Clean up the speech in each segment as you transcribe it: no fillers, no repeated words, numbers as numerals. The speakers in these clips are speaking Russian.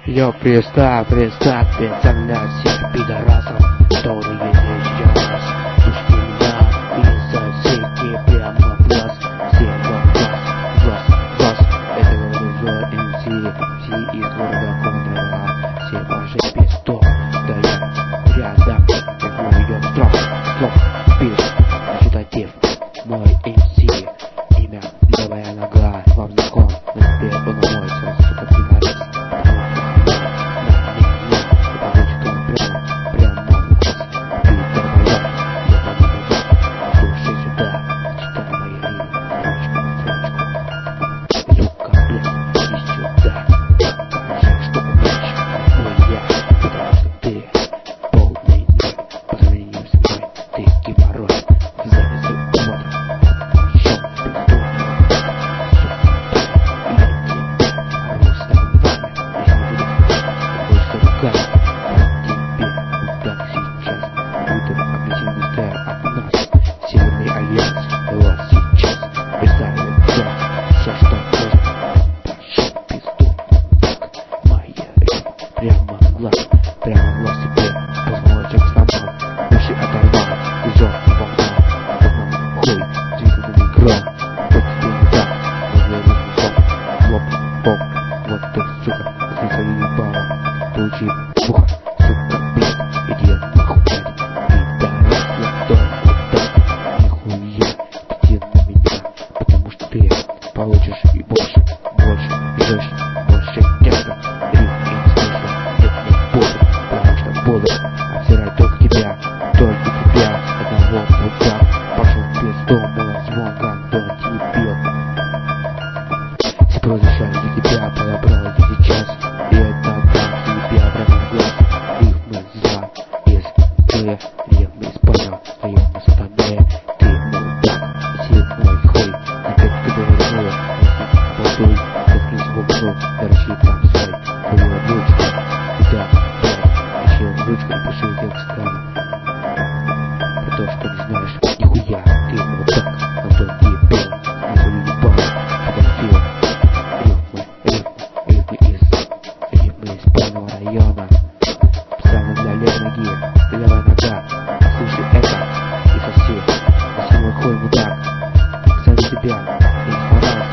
Йо, представь, представляй всех пидорасов, которые сейчас слушайте меня из соседей прямо в глаз. Всем вам глаз. Это говорит МС из города Кондрово. Все ваши пистол, да я рядом, я ее строк, пишет, читатив, мой МС, имя левая нога, вам знаком, но теперь он мой, сука, пидорас. Северный альянс, вот сейчас представит все, что можно. Пошел пизду, так, моя речь, прямо в глаз себе, позвоночек сломал, уши оторвал, изжег вогнал, хуй, двигатель гром, вот тебе не так, но лоб, вот ты, сука, если свои ебала, получи буха, сука, блин, иди нахуй, ты получишь и больше, жестче, больше тяжко, рифм и смысла, это не буду, потому что буду обсирать только тебя, одного мудак, пошел в пизду, мой звон, гандон, дебил. Все прозвища за тебя подобрал я сейчас, и это как тебе прямо в глаз, рифмы за, из рифмы из понял, рифмы сатаны, ты мудак, сильный хуй. Дорочи там свой, твою ручку, да, блядь, еще ручку пишу текст там. Про то, что не знаешь, нихуя, ты мудак, Антон дебил, не свою ебал, фотографил. Рифмы из спального района, специально для левой ноги, левая нога, слушай это и соси мой хуй, мудак, специально тебя, я не старался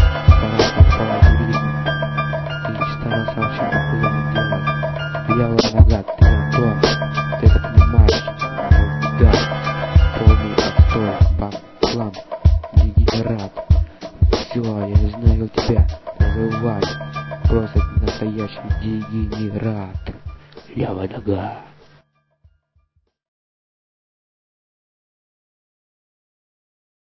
вообще нихуя не делать. Левая нога, ты Антон, ты это понимаешь? Да, полный отстой, баклан, дегенерат. Все, я не знаю, как тебя называть. Просто настоящий дегенерат. Левая нога.